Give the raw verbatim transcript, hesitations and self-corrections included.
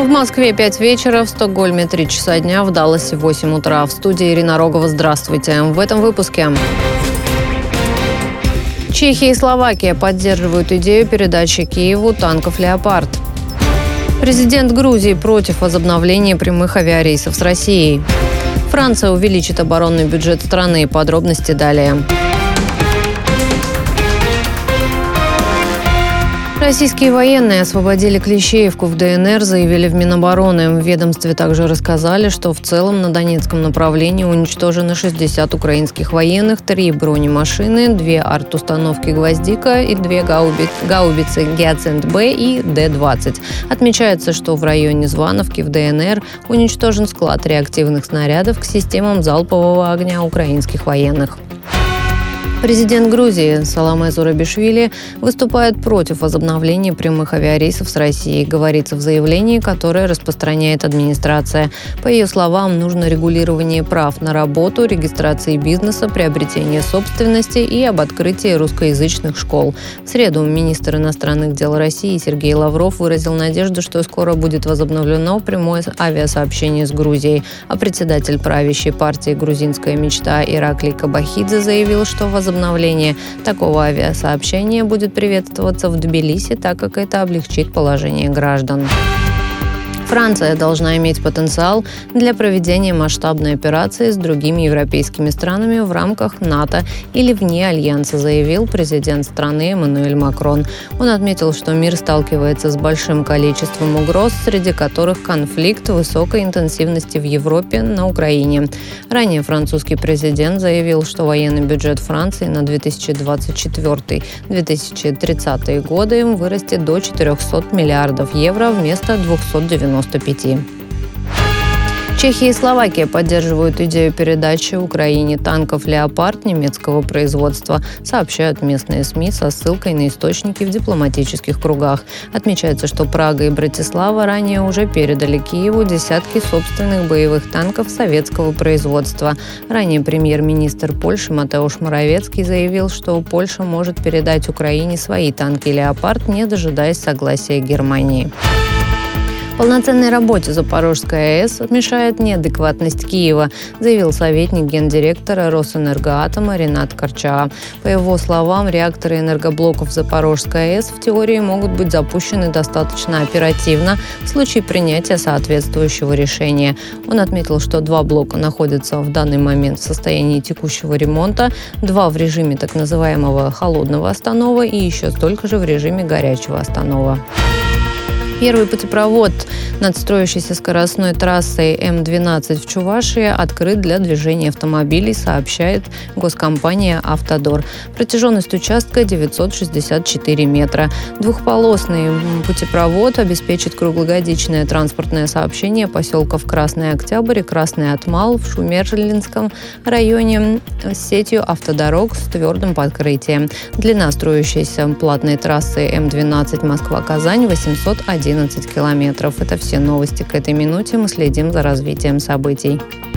В Москве пять вечера, в Стокгольме три часа дня, в Далласе восемь утра. В студии Ирина Рогова. Здравствуйте. В этом выпуске. Чехия и Словакия поддерживают идею передачи Киеву танков «Леопард». Президент Грузии против возобновления прямых авиарейсов с Россией. Франция увеличит оборонный бюджет страны. Подробности далее. Российские военные освободили Клещеевку в ДНР, заявили в Минобороны. В ведомстве также рассказали, что в целом на Донецком направлении уничтожено шестьдесят украинских военных, три бронемашины, две арт-установки «Гвоздика» и две гаубиц, гаубицы «Гиацинт-Б» и Д двадцать. Отмечается, что в районе Звановки в ДНР уничтожен склад реактивных снарядов к системам залпового огня украинских военных. Президент Грузии Саломе Зурабишвили выступает против возобновления прямых авиарейсов с Россией, говорится в заявлении, которое распространяет администрация. По ее словам, нужно регулирование прав на работу, регистрации бизнеса, приобретение собственности и об открытии русскоязычных школ. В среду министр иностранных дел России Сергей Лавров выразил надежду, что скоро будет возобновлено прямое авиасообщение с Грузией. А председатель правящей партии «Грузинская мечта» Ираклий Кабахидзе заявил, что возобновление Возобновление такого авиасообщения будет приветствоваться в Тбилиси, так как это облегчит положение граждан. Франция должна иметь потенциал для проведения масштабной операции с другими европейскими странами в рамках НАТО или вне Альянса, заявил президент страны Эммануэль Макрон. Он отметил, что мир сталкивается с большим количеством угроз, среди которых конфликт высокой интенсивности в Европе, на Украине. Ранее французский президент заявил, что военный бюджет Франции на две тысячи двадцать четвёртый — две тысячи тридцатый годы вырастет до четырехсот миллиардов евро вместо двухсот девяноста пяти. Чехия и Словакия поддерживают идею передачи Украине танков «Леопард» немецкого производства, сообщают местные СМИ со ссылкой на источники в дипломатических кругах. Отмечается, что Прага и Братислава ранее уже передали Киеву десятки собственных боевых танков советского производства. Ранее премьер-министр Польши Матеуш Моровецкий заявил, что Польша может передать Украине свои танки «Леопард», не дожидаясь согласия Германии. Полноценной работе Запорожской АЭС мешает неадекватность Киева, заявил советник гендиректора Росэнергоатома Ринат Корчаа. По его словам, реакторы энергоблоков Запорожской АЭС в теории могут быть запущены достаточно оперативно в случае принятия соответствующего решения. Он отметил, что два блока находятся в данный момент в состоянии текущего ремонта, два в режиме так называемого холодного останова и еще столько же в режиме горячего останова. Первый путепровод над строящейся скоростной трассой М двенадцать в Чувашии открыт для движения автомобилей, сообщает госкомпания «Автодор». Протяженность участка девятьсот шестьдесят четыре метра. Двухполосный путепровод обеспечит круглогодичное транспортное сообщение поселков Красный Октябрь и Красный Отмал в Шумерлинском районе с сетью автодорог с твердым покрытием. Длина строящейся платной трассы М двенадцать Москва-Казань восемьсот одиннадцать километров. Это все новости к этой минуте. Мы следим за развитием событий.